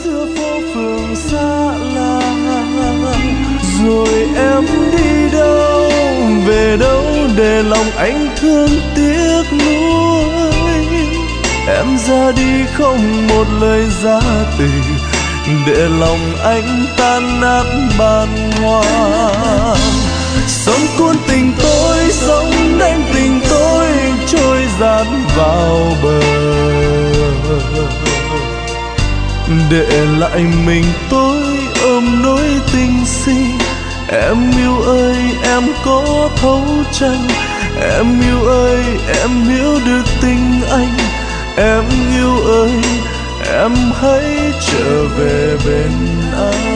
giữa phố phường xa lạ, rồi em đi đâu về đâu để lòng anh thương tiếc nuối. Em ra đi không một lời giá từ, để lòng anh tan nát bàng hoàng. Sóng cuốn tình tôi, sóng đánh tình tôi trôi dạt vào bờ, để lại mình tôi ôm nỗi tình si. Em yêu ơi em có thấu chăng, em yêu ơi em hiểu được tình anh. Em yêu ơi em hãy trở về bên anh.